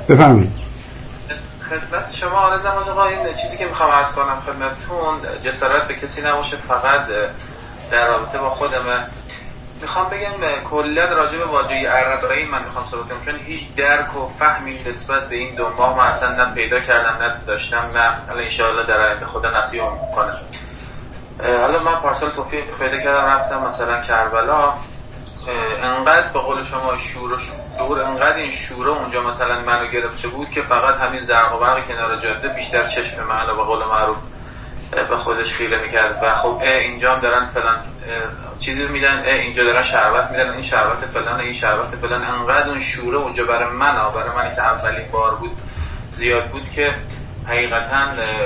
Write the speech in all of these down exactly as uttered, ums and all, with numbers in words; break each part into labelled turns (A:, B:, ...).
A: بفرمایید.
B: خدمت شما عرضم آقا، این چیزی که میخوام عرض کنم خدمتتون، جسارت به کسی نباشه، فقط در رابطه با خودمه. میخوام بگم کلا راجع به واژه اربعین من میخوام صحبت کنم، چون هیچ درک و فهمی نسبت به این دو ماه من اصلا نه پیدا کردم نه داشتم، نه حالا ان شاء الله در آینده خدا نصیب کنه. حالا من پارسال توفیق پیدا کردم رفتم مثلا کربلا، انقدر به قول شما شور و شور، انقدر این شوره اونجا مثلا منو گرفته بود که فقط همین زرق و برق کنار جاده بیشتر چشم من به قول معروف به خودش خیره میکرد. و خب اینجا هم دارن فلان چیزی میدن، اینجا دارن شربت میدن، این شربت فلان، این شربت فلان. انقدر اون شوره اونجا برای من برای من که اولین بار بود زیاد بود که حقیقتا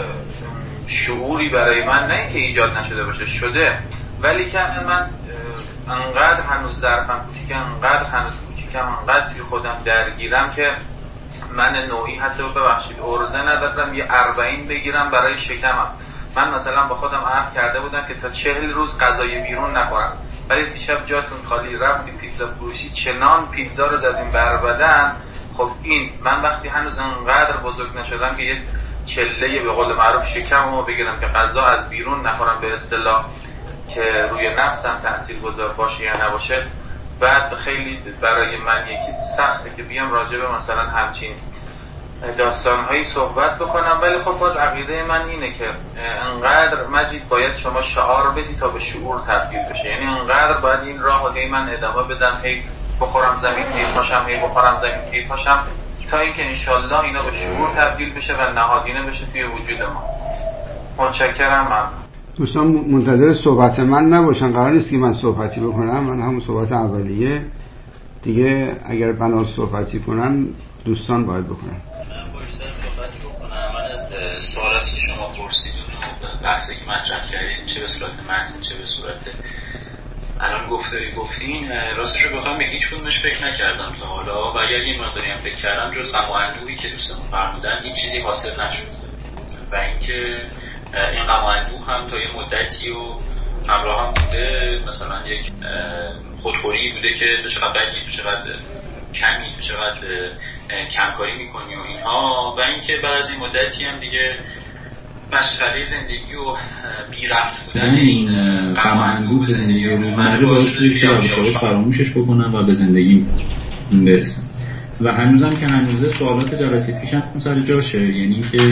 B: شعوری برای من نه اینکه ایجاد نشده باشه، شده، ولی که من انقدر هنوز ظرفم کوچیکم، انقدر هنوز کوچیکم، انقدر توی خودم درگیرم که من نوعی حتی ببخشید ارزه ندارم یه اربعین بگیرم برای شکمم. من مثلا با خودم عهد کرده بودم که تا چهل روز غذای بیرون نخورم، ولی دیشب جاتون خالی رفتیم پیتزا فروشی، چنان پیتزا رو زدیم بر بدن. خب این من وقتی هنوز انقدر بزرگ نشدم که یه چله به قول معروف شکممو بگیرم که غذا از بیرون نخورم به اصطلاح که روی نفسم تأثیر گذار باشه یا نباشه، بعد خیلی برای من یکی سخته که بیام راجع به مثلا همچین داستانهایی صحبت بکنم. ولی خب باز عقیده من اینه که انقدر مجید باید شما شعار بدی تا به شعور تبدیل بشه، یعنی انقدر باید این راه رو هی من ادامه بدم، هی بخورم زمین هی پاشم، هی بخورم زمین هی پاشم، تا اینکه انشالله اینا به شعور تبدیل بشه و نهادینه بشه توی وجود ما. متشکرم. من
A: دوستان منتظر صحبت من نباشن، قرار نیست که من صحبتی بکنم، من همون صحبت اولیه دیگه، اگر بنا صحبتی کنن دوستان باید بکنن.
C: من باید صحبتی بکنم. من از سوالاتی که شما پرسیدون و بحثی که مطرح کردین، چه به صورت متن چه به صورت الان گفتاری گفتین، راستش رو بخوام به هیچ کدومش فکر نکردم تا حالا، و اگر یه مقداری هم فکر کردم جز غم و اندوهی که دوستمون فرمودن هیچ چیزی حاصل نشد. و اینکه این غم و اندوه هم تا یه مدتی و همراه هم بوده، مثلا یک خودخوری بوده که تو چقدر بدی، تو چقدر کمی، تو چقدر کمکاری میکنی و اینها. و اینکه بعد از این مدتی هم دیگه مشغله زندگی و بی رفت بودن این غم و اندوه به زندگی روزمره باعث شده که یواش فراموشش بکنم و به زندگی برسم. و هنوزم که هنوزه سوالات جلسه پیشم سر جاشه، یعنی که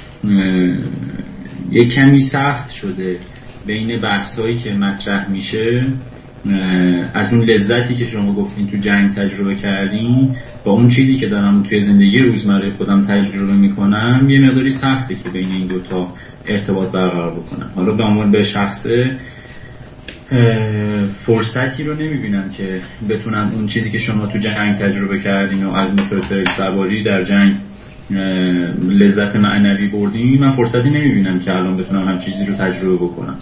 C: یک کمی سخت شده بین بحثایی که مطرح میشه از اون لذتی که شما گفتین تو جنگ تجربه کردین با اون چیزی که دارم توی زندگی روزمره خودم تجربه میکنم، یه مقداری سخته که بین این دوتا ارتباط برقرار بکنم. حالا به عنوان به شخصه فرصتی رو نمیبینم که بتونم اون چیزی که شما تو جنگ تجربه کردین و از موتور سواری در جنگ لذت معنوی بردین، من فرصتی نمیبینم که الان بتونم هم چیزی رو تجربه بکنم.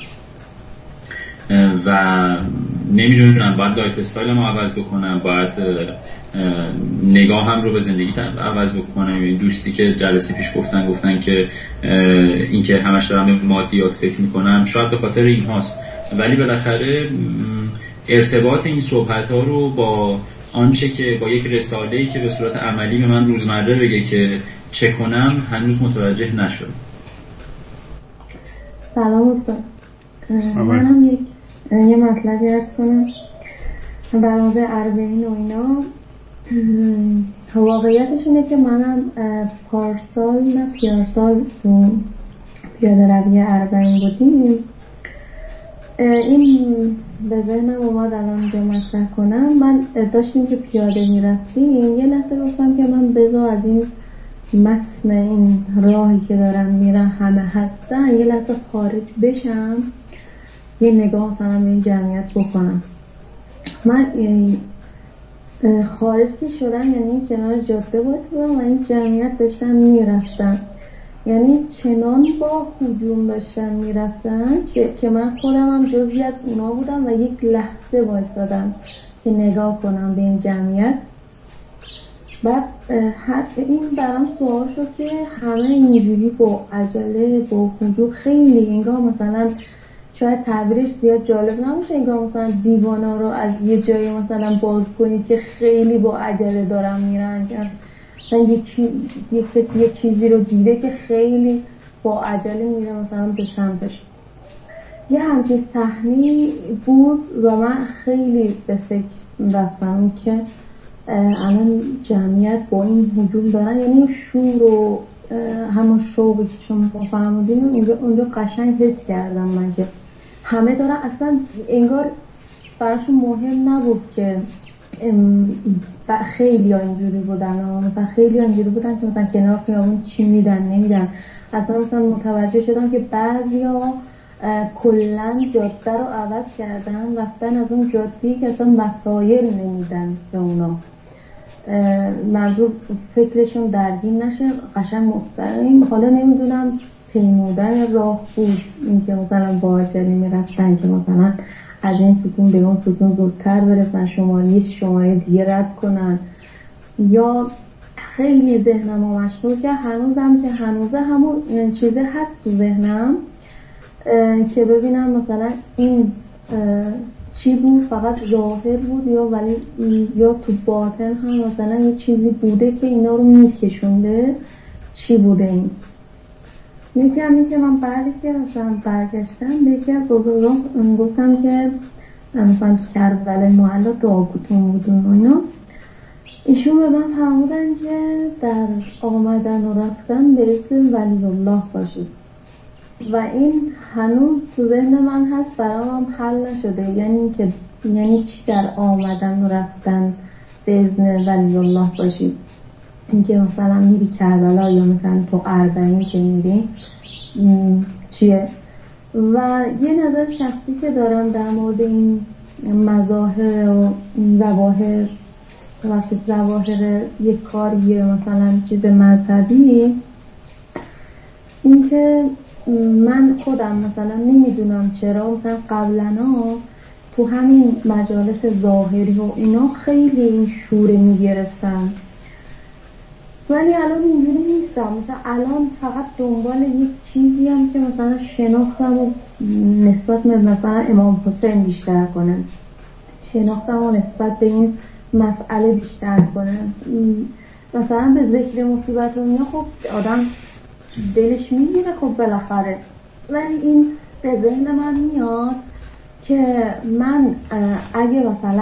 C: و نمیدونم باید لایف استایلمو عوض بکنم، باید نگاهم رو به زندگی عوض بکنم. این دوستی که جلسه پیش گفتن گفتن که این که همش دارم به مادیات فکر میکنم، شاید به خاطر این هاست، ولی بالاخره ارتباط این صحبت ها رو با آنچه که با یک رساله‌ای که به صورت عملی به من روزمره بگه که چه کنم هنوز متوجه نشدم.
D: سلام استاد، منم یک یه مطلبی عرض کنم در مورد اربعین و اینا. واقعیتش اینه که منم پارسال نه پیارسال تو پیاده روی اربعین بودیم. این به ذهنم اومد الان اینجا مطرح کنم. من داشتیم که پیاده میرفتیم، یه لحظه گفتم که من بذار از این متن این راهی که دارم میرم همه هستن یه لحظه خارج بشم، یه نگاه مثلا به این جمعیت بکنم. من خارج که شدم یعنی کنار جاده بودم و این جمعیت داشتن میرفتن، یعنی چنان با هجوم داشتن میرفتن که من خودم هم جزئی از اونا بودم و یک لحظه وایسادم که نگاه کنم به این جمعیت. بعد این برام سوال شد که همه اینجوری با عجله با هجوم، خیلی انگار مثلا شاید تعبیرش زیاد جالب نباشه، انگار مثلا دیوانا رو از یه جایی مثلا باز کنید که خیلی با عجله دارن میرن، مثلا یه, چی... یه کسی یه چیزی رو دیده که خیلی با عجله میره مثلا به سمتش. یه همچین صحنه‌ای بود و من خیلی به فکر رفتم که الان جمعیت با این هجوم دارن، یعنی شور و همون شوقی که شما فرمودین اونجا اونجا قشنگ حس کردم من که همه دارن، اصلا انگار براشون مهم نبود که خیلی ها اینجوری بودن و مثلا خیلی ها اینجوری بودن که مثلا کنار خیابون چی میدن نمیدن، اصلا مثلا متوجه شدم که بعضی ها کلن جاده رو عوض کردن، رفتن از اون جاده‌ای که اصلا مسائل نمیدن به اونا، منظور فکرشون درگیر نشه، قشنگ مستقیم. حالا نمیدونم پیمودن راه بود این که مثلا با عجله میرفتن که مثلا از این ستون به اون ستون زودتر برسن، شماره شماره دیگه رد کنن، یا خیلی ذهنم رو مشغول که هنوزم که هنوزه همون چیزه هست تو ذهنم که ببینم مثلا این چی بود، فقط ظاهر بود یا ولی یا تو باطن هم مثلا یه چیزی بوده که اینا رو میکشونده، چی بوده این. یکی همین که من بعدی که مثلا برگشتم به یکی از بزرگان گفتم که مثلا کربلای معلا داغوتون بودون و اینا، ایشون به من فرمودن که در آمدن و رفتن به اسم ولی الله باشید و این هنوز تو ذهن من هست، برام حل نشده، یعنی که یعنی چی در آمدن و رفتن به اسم ولی الله باشید، اینکه مثلا میری کربلا یا مثلا تو اربعین که میری چیه. و یه نظر شخصی که دارم در مورد این مظاهر و ظواهر و ظواهر یک کاریه مثلا چیز مذهبی، این که من خودم مثلا نمیدونم چرا مثلا قبلنا تو همین مجالس ظاهری و اینا خیلی این شوره میگرفتم، ولی الان اینجوری نیستم. مثلا الان فقط دنبال یک چیزی هم که مثلا شناختم و نسبت به مثلا امام حسین بیشتر کنم، شناختم و نسبت به این مسئله بیشتر کنم. مثلا به ذکر مصیبت و اینا خب آدم دلش میگیره خب بالاخره، ولی این به ذهن من میاد که من اگه مثلا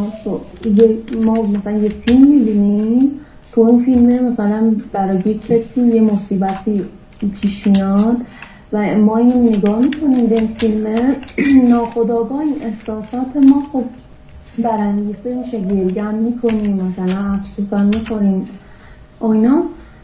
D: ما مثلا یه فیلم میبینیم، تو این فیلم مثلا برای کسی یه مصیبتی پیش میاد و ما اینو نگاه میکنیم به این فیلم، ناخودآگاه این احساسات ما خب برانگیخته میشه، گریه میکنیم، مثلا افسوس هم میکنیم اینا.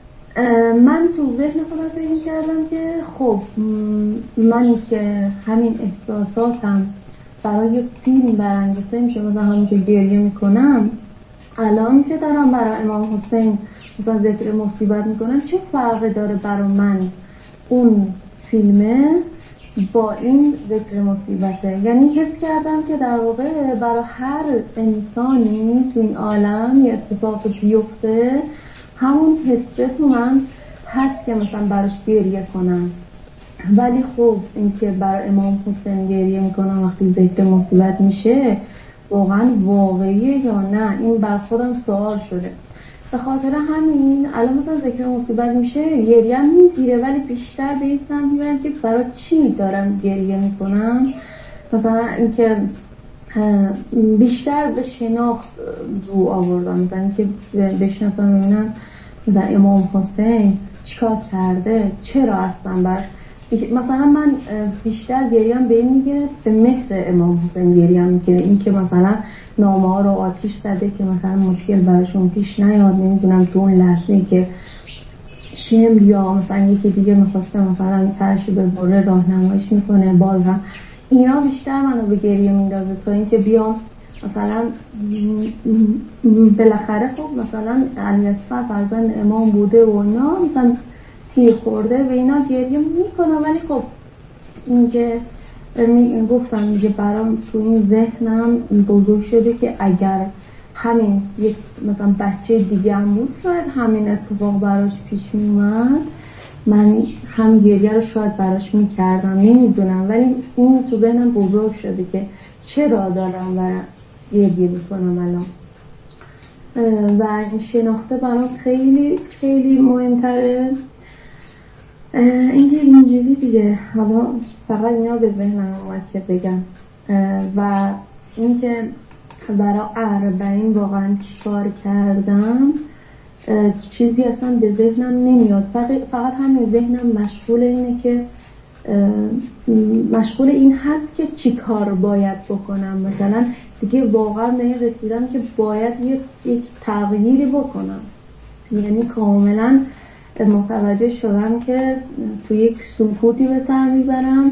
D: من تو ذهن خودم فکر کردم که خب منی که همین احساساتم برای فیلم برانگیخته میشه، مثلا همین که گریه میکنم، الان که دارم برای امام حسین مثلا ذکر مصیبت میکنم، چه فرقی داره برای من اون فیلمه با این ذکر مصیبته؟ یعنی حس کردم که در واقع برای هر انسانی تو این عالم یه اتفاق بیفته، همون حسه تو من هست که مثلا براش گریه کنم. ولی خب این که برای امام حسین گریه میکنم وقتی ذکر مصیبت میشه واقعا واقعیه یا نه؟ این بر خودم سوال شده. به خاطر همین الان مثلا ذکر مصیبت میشه گریه میگیره، ولی بیشتر به این سمت میبرم که برای چی دارم گریه میکنم. مثلا اینکه بیشتر به شناخت زو آوردم، مثلا اینکه بشناسم ببینم مثلا امام حسین چیکار کرده، چرا اصلا بر مثلا من بیشتر گریم به این میگه به مهر امام حسین گریم میگه، این که مثلا نامه ها رو آتیش زده که مثلا مشکل براشون پیش نیاد، نمیدونم تو اون لحظه که شم یا مثلا یکی دیگه میخواسته مثلا سرشو به بره راهنماییش میکنه، باز هم اینا بیشتر منو به گریه میندازه تا اینکه بیام مثلا بالاخره خب مثلا علی اصفر فرزند امام بوده و اینا مثلا تیر خورده و اینا گریه میکنم، ولی خب اینکه گفتم میگه برام تو این ذهنم بزرگ شده که اگر همین یک مثلا بچه دیگه هم بود شاید همین اتفاق براش پیش میومد، من هم گریه رو شاید براش میکردم، نمیدونم، ولی این تو ذهنم بزرگ شده که چرا دارم برای گریه میکنم الان. و این شناخته برام خیلی خیلی مهمتره. اینکه این چیزی دیگه حالا فقط اینا به ذهنم اومد که بگم. و اینکه برای اربعین واقعا چیکار کردم چیزی اصلا به ذهنم نمیاد، فقط فقط همین ذهنم مشغول اینه که مشغول این هست که چی کار باید بکنم. مثلا دیگه واقعا به این رسیدم که باید یک, یک تغییری بکنم، یعنی کاملا متوجه شدم که تو یک سکوتی به سر میبرم،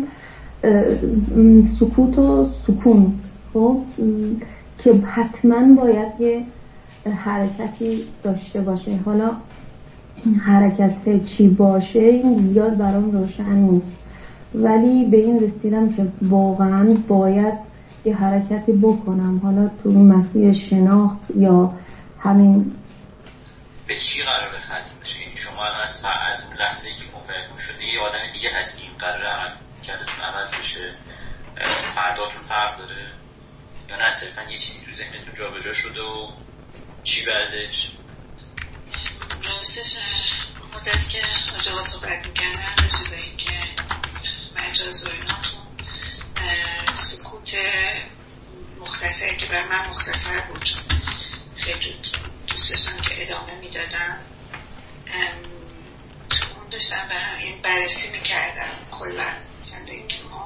D: سکوت و سکون، خب که حتما باید یه حرکتی داشته باشه. حالا این حرکت چی باشه این زیاد برام روشن نیست، ولی به این رسیدم که واقعا باید یه حرکتی بکنم، حالا تو مسیر شناخت یا همین.
C: به چی قراره ختم بشه؟ شما از از اون لحظه‌ای که مفاهیم شده یه آدم دیگه هستیم قراره عمل کردتون عوض بشه، فرداتون فرق داره یا نه صرفا یه چیزی تو ذهنتون جابجا شده و چی بعدش؟
E: راستش مدت که آجاقا صحبت میکنم رسید به این که مجاز و ایناتون سکوت مختصری که بر من مختصر بود چون خیلی دوست داشتم که ادامه میدادم، تو اون داشتم به هم این بررسی میکردم کلا زندگی ما.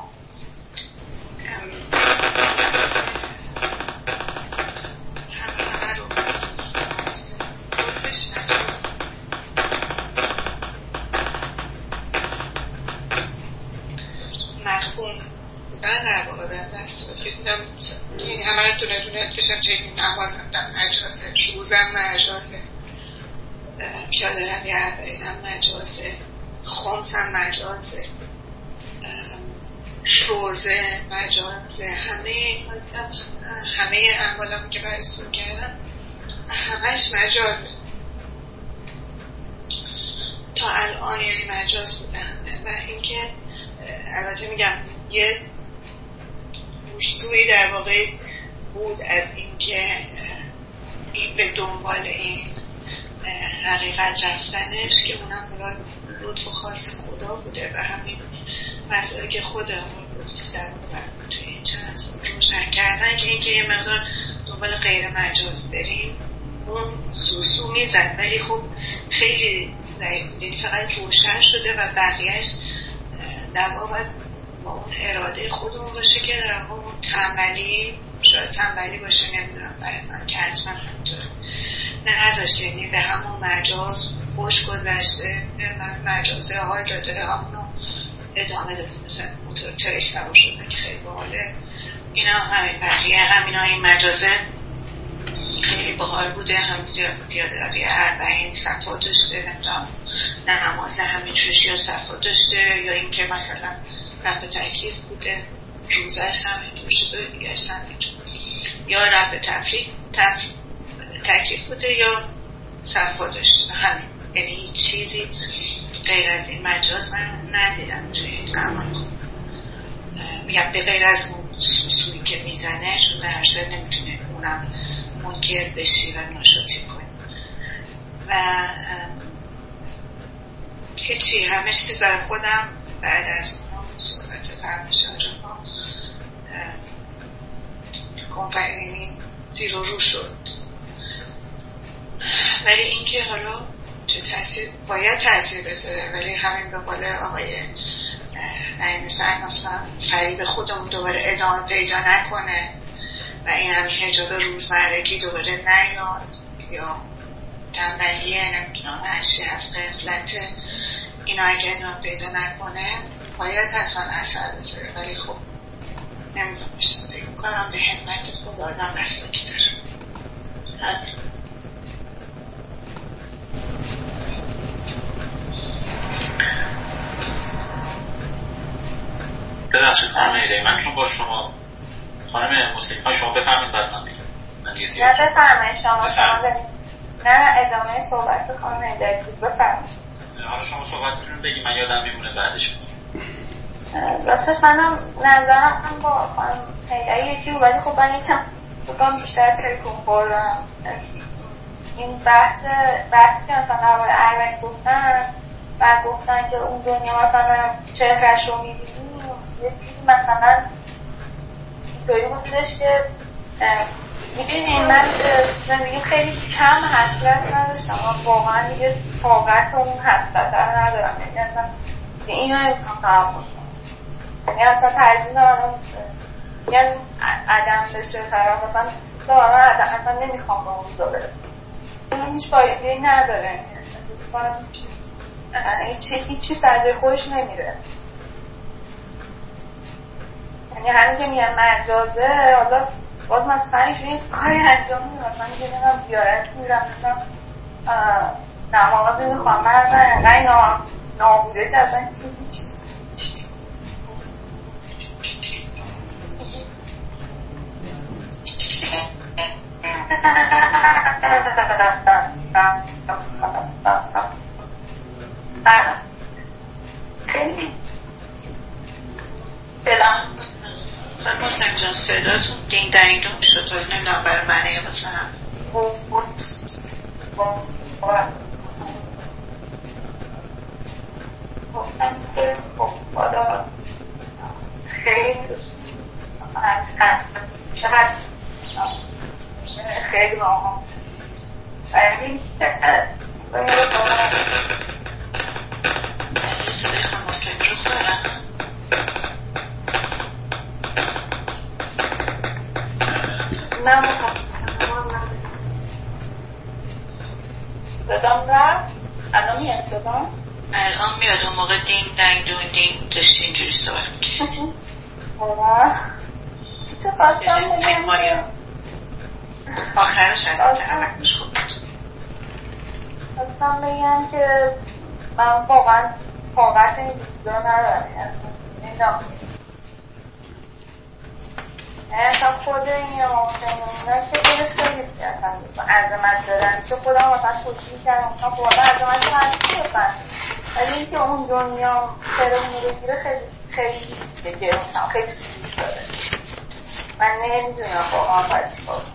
E: یعنی همه رو دونه دونه کشم چه نمازم در مجازه، روزم مجازه، پیاده روی اربعینم مجازه، خمسم مجازه، روزه مجازه، همه همه اعمالم که بررسی کردم همش مجازه تا الان، یعنی مجاز بودن. و اینکه البته میگم یه سوی در واقع بود از اینکه این به دنبال این حقیقت رفتنش که اونم برای لطف و خاص خدا بوده و همین مسئله که خودمون دوست در واقع توی این چند سال روشن کردن که اینکه یه مقدار دنبال غیر مجاز بریم اون سوسو میزد، ولی خب خیلی یعنی فقط روشن شده و بقیهش در واقع با اون اراده خودمون باشه که در واقع اون تنبلی شاید تنبلی باشه، نمیدونم برای من که حتما همینطوره نذاشته، یعنی به همون مجاز خوش گذشته، من مجازه های داده همونو ادامه داده، مثلا موتور ترک نبا شده که خیلی باحاله، اینا همین بقیه همینا این مجازه خیلی باحال بوده، هم زیاد پیاده روی اربعین صفا داشته، نمیدونم نمازه همین چوشی یا صفا داشته، یا اینکه مثلا رفع تکلیف بوده، روزش همینطور، چیزای دیگرش همینطور، یا رفع تفریق تف... تکلیف بوده یا صفا داشته، همین. یعنی هیچ چیزی غیر از این مجاز من ندیدم توی این عمل کنم. میگم به غیر از اون سوسویی که میزنه، چون در هر صورت نمیتونه اونم منکر بشی و ناشکری کنی و هیچی، همه چیز برای خودم بعد از اونم صحبت فرمشان ها کنفرینی زیر و رو شد. ولی اینکه حالا چه تأثیر باید تأثیر بذاره، ولی همین به قول آقای نعیمی فرماشان فریب خودمون دوباره ادامه پیدا نکنه و این همین حجاب روزمرگی دوباره نیاد یا تنبلیه، نمیدونم هرچی از غفلت اینا اگه ادامه پیدا نکنه باید حتما اثر بذاره. ولی خب نمیدونم بشتم فکر میکنم به همت خود آدم مسلکی داره. همین
C: ببخشید خانم ایده، من چون با شما خانم موسیقی های شما بفهمید بعد من بگم. من دیگه زیاد
F: نه بفهمید شما شما برید. نه ادامه صحبت خانم ایده بود بفهمید.
C: حالا شما صحبتتون بگید من یادم میمونه بعدش بگید.
F: راستش منم نظرم هم با خانم ایده یکی بود، ولی خب من یکم بگم بیشتر تلکون خوردم این بحث بحثی که مثلا درباره اربعین گفتن و گفتن که اون دنیا مثلا چهرهش رو میبینیم یه چیزی مثلا اینطوری بودش که میبینین من زندگی خیلی کم حسرت نداشتم و واقعا دیگه طاقت اون حسرت رو ندارم، یعنی اصلا اینو امکان تحمل کنم، یعنی اصلا ترجیح دارم یعنی عدم بشه طرف اصلا سوالا عدم اصلا نمیخوام به اون روزا برسم، این هیچ فایده‌ای نداره، هیچ چیز سر خودش نمیره، یعنی همین که میگم مجازه حالا باز مثلا ایشون کاری انجام میدم، من میگه نمیدونم زیارت میرم نمیدونم نماز میخوام، من اصلا انقدر نابوده که اصلا چی چی خیلی دلم
E: من مسلم جان صداتون دین دنگ دون شد و نمیدونم برای منه واسه هم
F: گفتم که بالا خیلی چقدر خیلی ماها این
E: صدای خواهم مسلم رو دارم
F: نه صدام رفت الان میاد صدام
E: الان میاد اون موقع دین دنگ دون دین داشتی اینجوری صحبت میکنی
F: چه خواستم بگم
E: آخرش الان تحمکش خوب بود
F: خواستم بگم که من واقعا طاقت این چیزا ندارم اصلا اصلا خود این محسن اینا که دلش خیلی اصلا عظمت دارن، چه خودم مثلا توجیه کردم مثلا واقعا عظمت رو هستی بسن، ولی اینکه اون دنیا خیلی رو بگیره خیلی خیلی بگیره خیلی سیزی داره، من نمیدونم واقعا باید چی کنم.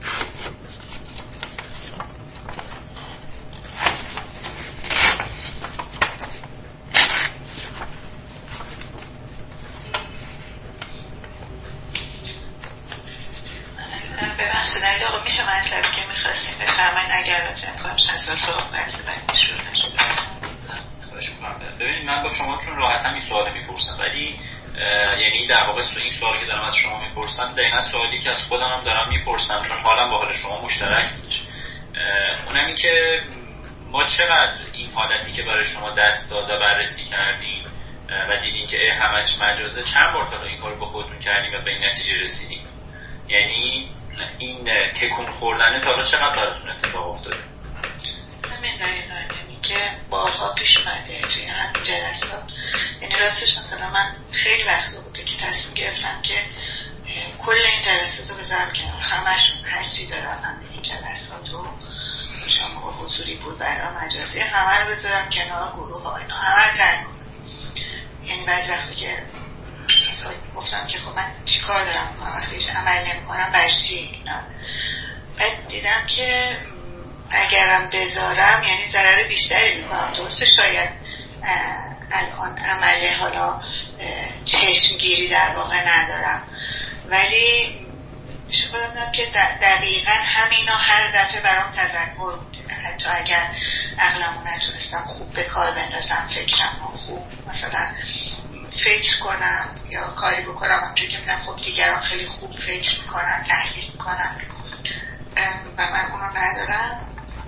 E: ببخشید علی آقا میشه مطلبی که میخواستیم بفرمایید اگر راجع امکانش هست تا بحث بعدی شروع نشد.
C: خواهش می‌کنم. ببینید من با شما چون راحتم این سوال میپرسم، ولی یعنی در واقع این سوالی که دارم از شما میپرسم دقیقاً سوالی که از خودم هم دارم میپرسم، چون حالم با حال شما مشترک میشه. اونم این که ما چقدر این حالتی که برای شما دست داد و بررسی کردیم و دیدین که همش مجازه، چند بار تا این کارو با خودتون کردیم و به این نتیجه رسیدیم؟ یعنی این تکون خوردن تا چقدر براتون اتفاق افتاده؟
E: همین دقیقا، یعنی که بارها پیش اومده توی همین جلسات. یعنی راستش مثلا من خیلی وقت بوده که تصمیم گرفتم که کل این جلسات رو بذارم کنار، همشون هرچی دارم همه این جلسات رو شما حضوری بود برای مجازی همه رو بذارم کنار، گروه ها اینا همه رو ترک کنم. یعنی بعضی وقتی که گفتم که خب من چی کار دارم کنم وقتی هیچ عمل نمی کنم بر چی اینا، بعد دیدم که اگرم بذارم یعنی ضرر بیشتری میکنم. درسته شاید الان عمله حالا چشمگیری در واقع ندارم، ولی میشه خودم که دقیقا همینا هر دفعه برام تذکر بوده، حتی اگر عقلمو نتونستم خوب به کار بندازم، فکرم خوب مثلا فکر کنم یا کاری بکنم همچون که میدم خب دیگران خیلی خوب فکر میکنن، تحلیل میکنن و من اونو ندارم.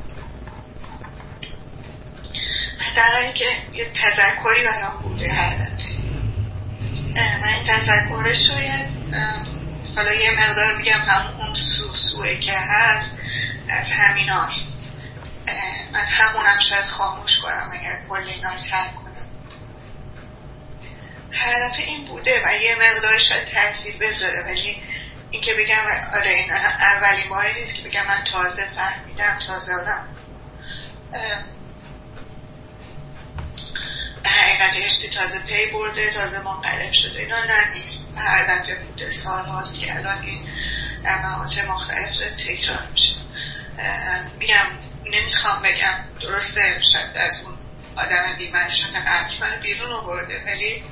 E: در حالی که یه تذکری برام بوده هر دفعه، من این تذکره شاید حالا یه مقدار میگم همون سو سوه که هست از همین هاست، من همونم شاید خاموش کنم اگر کل اینا رو ترک کنم. هر دفعه این بوده و یه مقدار شاید تاثیر بذاره، ولی این که بگم آره این اولین باری نیست که بگم من تازه فهمیدم، تازه آدم به حقیقت عشقی تازه پی برده، تازه منقلب شده، اینا نه نیست. هر دفعه بوده، سال هاست که الان این در مواقع مختلف تکرار میشه. میگم نمیخوام بگم درسته شاید از اون آدم بی‌منشأ قبلی منو بیرون آورده، ولی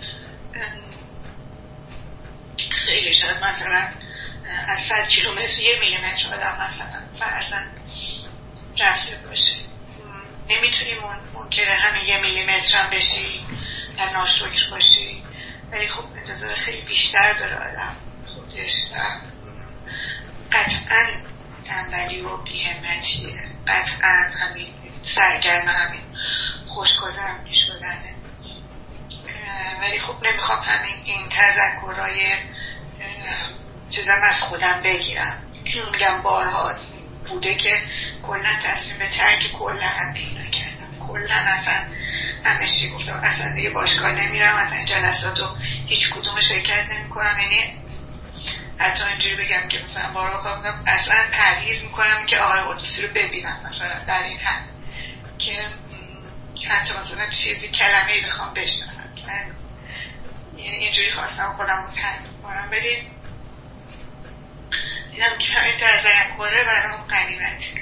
E: خیلی شاید مثلا از صد کیلومتر یه میلیمتر آدم مثلا فرضاً رفته باشه. نمیتونی منکر همین یه میلیمتر هم بشی و ناشکر باشی، ولی خب انتظار خیلی بیشتر داره آدم خودش و قطعاً تنبلی و بی‌همتیه، قطعاً همین سرگرم همین خوشگذرونی شدنه. ولی خب نمیخوام همین این تذکرهای چیزم از خودم بگیرم. میگم بارها بوده که کلا تصمیم به ترک کلا هم پیدا کردم، کلا اصلا همه چی گفتم اصلا دیگه باشگاه نمیرم، اصلا این جلساتو هیچ کدوم شرکت نمی کنم. یعنی حتی اینجوری بگم که مثلا بارها خواهم اصلا پرهیز میکنم که آقای قدوسی رو ببینم مثلا در این حد که حتی مثلا چیزی کلمه‌ای بخوام بشنوم. یعنی اینجوری خواستم خودم رو ترک کنم، ولی دیدم که همین تذکره برام غنیمتی.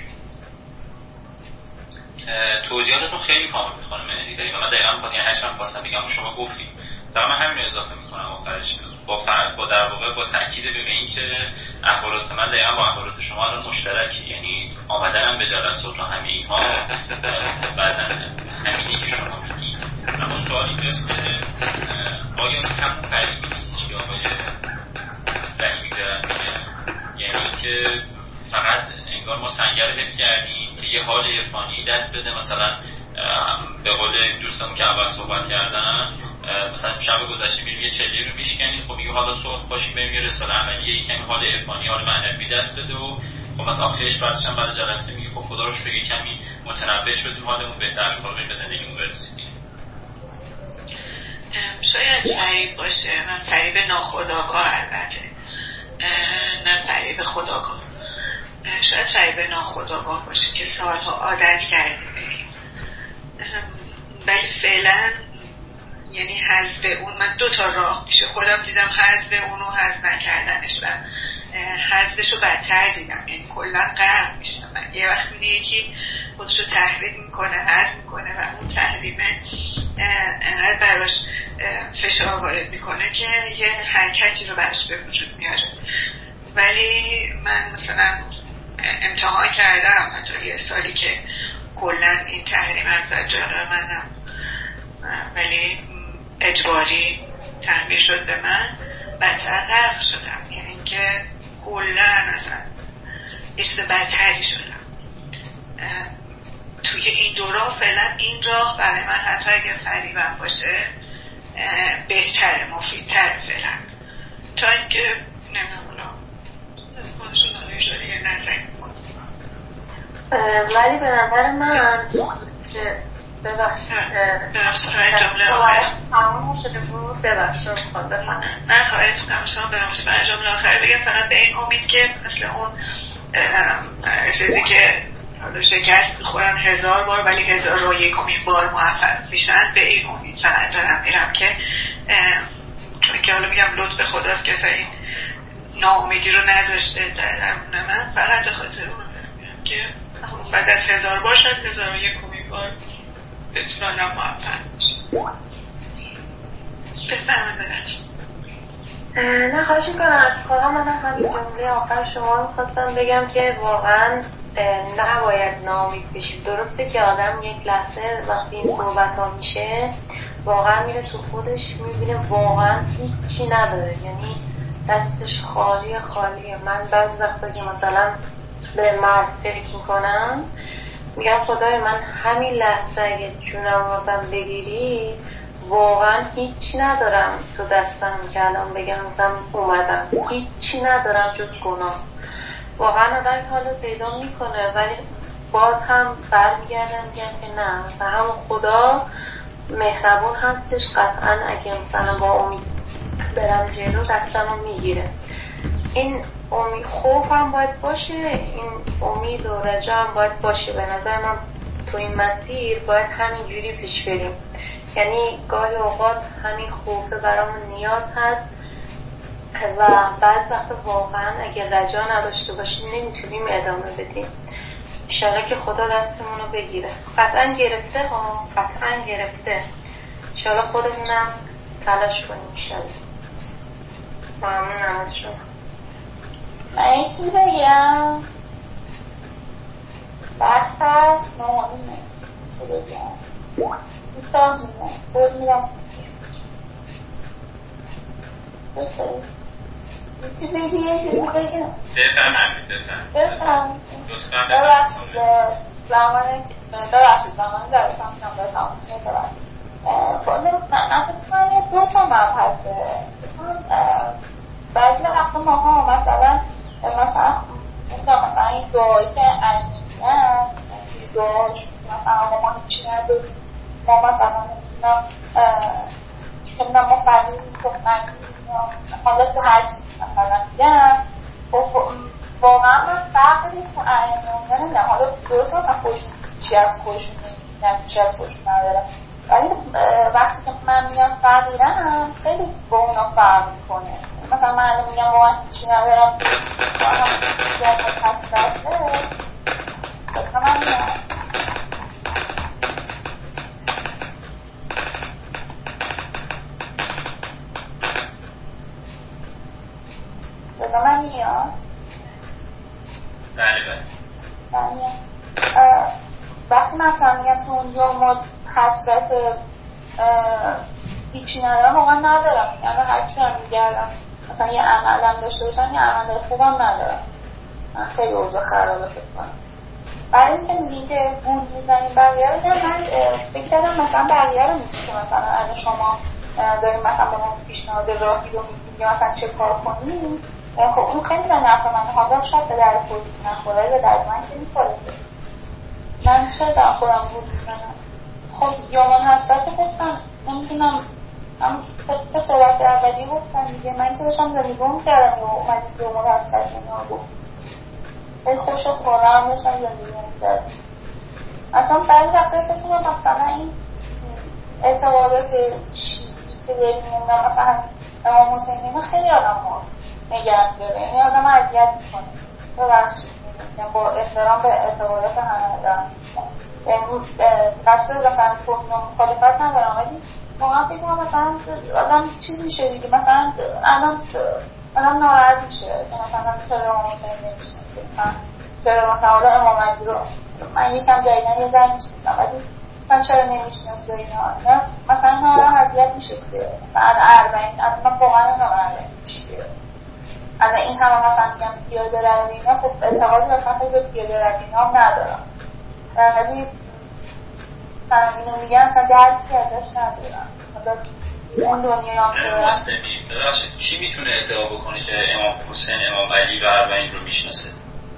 C: توضیحاتتون خیلی کامل میخوانم مهدی و من دقیقا میخواستم یعنی هرچی من خواستم بگم و شما گفتیم در من همین رو اضافه میکنم آخرش با فرق با در واقع با تاکید به این که احوالات من دقیقا با احوالات شما الان مشترکی، یعنی آمدنم به جلسات و همه اینها بعضا همینی که شما میگید. اما سوال اینجاست که آیا همون فریبی نیستش که آقای رحیمی دارن میگن، یعنی که فقط انگار ما سنگر رو حفظ کردیم که یه حال عرفانی دست بده، مثلا به قول دوستان که اول صحبت کردن مثلا شب گذشته میریم یه چلی رو میشکنید، خب میگه حالا صبح پاشیم بریم یه رساله عملی یه کمی حال عرفانی حال معنوی دست بده و خب مثلا آخرش بعدش هم بعد جلسه میگه خب خدا رو شکر یه کمی متنبه شدیم حالمون بهتر شد بریم به زندگیمون برسیدیم.
E: شاید فریب باشه، من فریب ناخودآگاه البته نه فریب خودآگاه، شاید فریب ناخودآگاه باشه که سالها عادت کردیم بریم، ولی فعلا یعنی حذف اون من دو تا راه پیش خودم دیدم، حذف اون و حذف نکردنش و حذفش رو بدتر دیدم، یعنی کلا غرق میشم. من یه وقت میده یکی خودش رو تحریم میکنه حذف میکنه و اون تحریمه انقدر براش فشار وارد میکنه که یه حرکتی رو براش به وجود میاره. ولی من مثلا امتحان کردم حتی یه سالی که کلا این تحریم رو جلوی منم، ولی اجباری تحمیل شد به من، بدتر غرق شدم، یعنی که کلا اصلا یه چیز بدتری شدم. توی این دو راه فعلا این راه برای من حتی اگر فریبم باشه بهتره، مفیدتره فعلا، تا اینکه نمیدونم خودشون رو شده یه نظر میکنم.
D: ولی به نظر من که ببخشید
E: ببخشید جمله آخر
D: تمام شده بود، ببخشید خواهد بفهم
E: نه خواهد میکنم شما ببخشید برای جمله آخر بگم فقط به این امید که مثل اون چیزی که شکست میخورن هزار بار ولی هزار و یکمین بار موفق میشن، به این امید فقط دارم میرم که چون که حالا میگم لطف خداست که این ناامیدی رو نذاشته در درون من، فقط به خاطر اون میرم که بعد از هزار بار شد هزار و یکمین بار بتونم موفق بشم. بفهمم بدرست
D: نه خواهش میکنم از کارا من همین جمله آخر شما میخواستم بگم که واقعا نباید ناامید بشید. درسته که آدم یک لحظه وقتی این صحبت ها میشه واقعا میره تو خودش میبینه واقعا هیچی نداره، یعنی دستش خالی خالیه. من بعضی وقتا که مثلا به مرد فکر میکنم میگم خدای من همین لحظه اگه جونم واسم بگیری واقعا هیچی ندارم تو دستم که الان بگم مثلا اومدم، هیچی ندارم جز گناه. واقعا آدم حالو پیدا میکنه ولی باز هم برمیگردن میگن که نه مثلا همون خدا مهربون هستش، قطعا اگه مثلا با امید برم جلو دستمو میگیره. این امید خوف هم باید باشه، این امید و رجا هم باید باشه. به نظر من تو این مسیر باید همینجوری پیش بریم، یعنی گاهی اوقات همین خوفه برامون نیاز هست و بعض وقت واقعا اگه رجا نداشته باشیم نمیتونیم ادامه بدیم.
F: انشالله که خدا دستمون رو بگیره. قطعا گرفته ها، قطعا گرفته. انشالله خودمونم تلاش کنیم انشالله. ممنونم از شما.
G: من این چیزی بگم وقت هست نمانیمه چه بگم میتاه میمه بود میدم بسید میتی بگی یه چیزی بگم
C: بفهمید بفهمید
G: بفهم
C: لطفا
G: ببخشید زمان ببخشید زمان جلسه هم نمده تمام شد ببخشید من فکر کنم یه دو تا مبحثه بعضی وقتا ما ها مثلا مثلا مثلا این دعایی که انجام میدن دعاش مثلا ما هیچی نداریم ما مثلا نمیدونم که میدونم ما فقیریم خب نگیریم حالا تو هر چیزی مثلا میگم واقعا من فقری تو ایمانیان نمیدونم حالا درست مثلا خودشون چی از خودشون نمیدونم چی از خودشون ندارم ولی وقتی که من میگم فقیرم خیلی با اونا فرق میکنه مثلا من میگم واقعا چی ندارم واقعا میگم خط بسته بکنم من میگم صدا من میاد
C: بله بله
G: بله وقتی مثلا میگم تو اونجا ما حسرت هیچی ندارم واقعا ندارم یعنی هرچی هم میگردم مثلا یه عملم داشته باشم یه عمل خوبم ندارم من خیلی اوضاع خرابه فکر کنم برای اینکه میگی که گول میزنی بقیه رو من فکر کردم مثلا بقیه رو میگی که مثلا اگه شما داریم مثلا با ما پیشنهاد راهی رو میگی مثلا چه کار کنیم خب اون خیلی به نفع من حالا شاید به در خودی نخوره به در من که میخوره من چرا در خودم گول میزنم خب یامان حسرت گفتن نمیدونم هم به صورت اولی گفتن دیگه من که داشتم زندگی میکردم و اومدید یامان حسرت اینا رو گفت خیلی خوش و خورم داشتم زندگی میکردم اصلا بعضی وقتا احساس میکنم مثلا این اعتقادات شیعی که داریم نمیدونم مثلا امام حسین اینا خیلی آدم ها نگرم داره یعنی آدم اذیت میکنه ببخشید میگم با احترام به اعتقادات همه دارم قصد مثلا توهین و مخالفت ندارم ولی واقعا فکر کنم مثلا آدم چیز میشه دیگه مثلا الان آدم ناراحت میشه که مثلا چرا امام حسین نمیشناسه چرا مثلا حالا امام علی رو من یکم جدیدن یه ذره میشناسم ولی مثلا چرا نمیشناسه اینا مثلا این آدم اذیت میشه دیگه بعد اربعین من واقعا ناراحت میشه از این همه مثلا میگم پیاده روی اینا خب اعتقادی مثلا خیلی به پیاده روی اینا هم ندارم ولی مثلا اینو میگن اصلا درکی ازش ندارم اون دنیا هم که
C: مسلمی ببخشید چی میتونه ادعا بکنه که امام حسین امام علی و اربعین رو میشناسه؟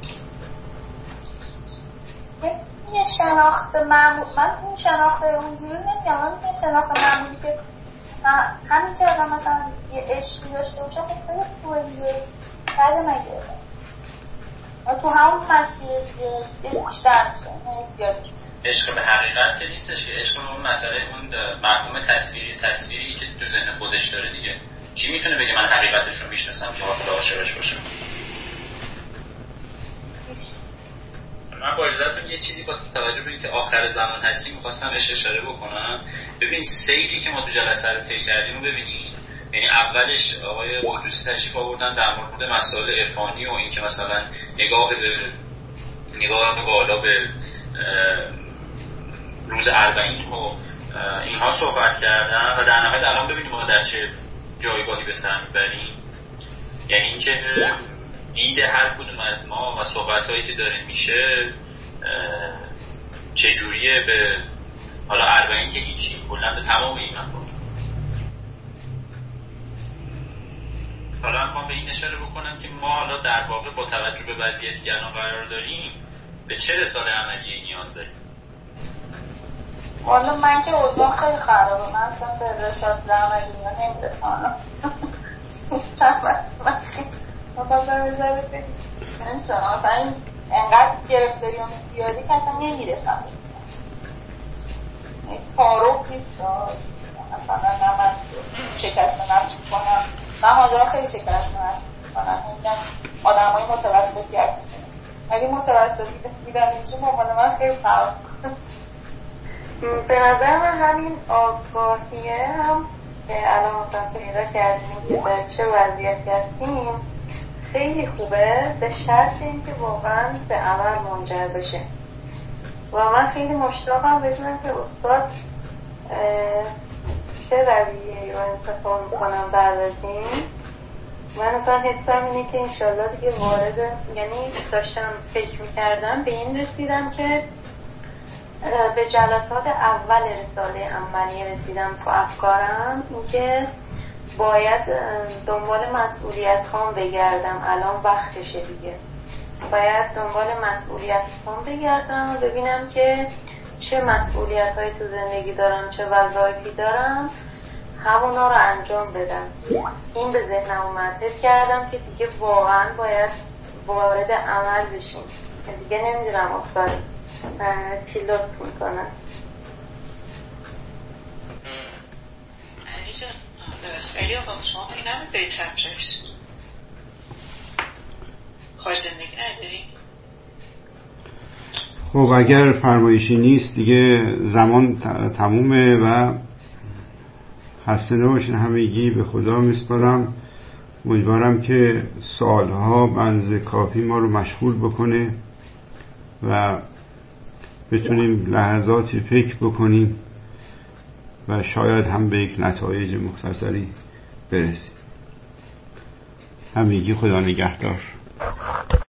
G: یه شناخت معمول من این شناخت اونجوری نمیگم من این شناخت معمولی که همین که آدم مثلا یه عشقی داشته باشه خب خیلی خوبه دیگه بعد مگه تو همون مسیر دیگه بیشتر میشه نه زیاد میشه
C: عشق به حقیقت که نیستش که عشق اون مسئله اون مفهوم تصویری تصویری که تو ذهن خودش داره دیگه چی میتونه بگه من حقیقتش رو میشناسم که حالا عاشقش باشم من با اجازهتون یه چیزی با توجه به اینکه آخر زمان هستیم می‌خواستم بهش اشاره بکنم ببین سیری که ما تو جلسه رو طی کردیم رو ببینید یعنی اولش آقای قدوسی تشریف آوردن در مورد مسائل عرفانی و اینکه مثلا نگاه به نگاه بالا به روز اربعین و اینها صحبت کردن و در نهایت الان ببینیم ما در چه جایگاهی به سر میبریم یعنی اینکه دید هر کدوم از ما و صحبت‌هایی که داره میشه چجوریه به حالا اربعین که هیچی کلا به تمام این مفهوم حالا میخوام به این اشاره بکنم که ما حالا در واقع با توجه به وضعیتی که الان قرار داریم به چه رساله عملی نیاز داریم
G: والا من که اوضاع خیلی خرابه من اصلا به رساله عملی نمیرسم چند من خیلی مطابقه بذاره بگیم چون اصلا این انقدر گرفتاری و زیادی که اصلا نمیرسم این تعارف نیست مثلا نه من شکست نفس کنم نه ماجرا خیلی شکست نفس کنم میگم آدم های متوسطی هستیم ولی متوسط دیدن اینجا مامان من خیلی فرق.
F: به نظر من همین آگاهیه هم که الان مثلا پیدا کردیم که در چه وضعیتی هستیم خیلی خوبه، به شرط اینکه واقعا به عمل منجر بشه. و من خیلی مشتاقم بدونم که استاد چه رویه‌ای رو انتخاب میکنم بعد از این. من اصلا حسم اینه که انشالله دیگه وارد، یعنی داشتم فکر میکردم به این رسیدم که به جلسات اول رساله عملی رسیدم تو افکارم، اینکه باید دنبال مسئولیت هام بگردم. الان وقتشه دیگه، باید دنبال مسئولیت هام بگردم و ببینم که چه مسئولیت هایی تو زندگی دارم، چه وظایفی دارم، همونا رو انجام بدم. این به ذهنم اومد، حس کردم که دیگه واقعا باید وارد عمل بشیم. دیگه نمیدونم استاد چی لطف میکنه.
E: ولی آقا شما این همه به تفرش خوش زندگی نداری؟
A: خب اگر فرمایشی نیست دیگه زمان تمومه و خسته نباشین همگی. به خدا میسپارم. امیدوارم که سالها بنز کافی ما رو مشغول بکنه و بتونیم لحظاتی فکر بکنیم و شاید هم به یک نتایج مختصری برسیم. همگی خدا نگهدار.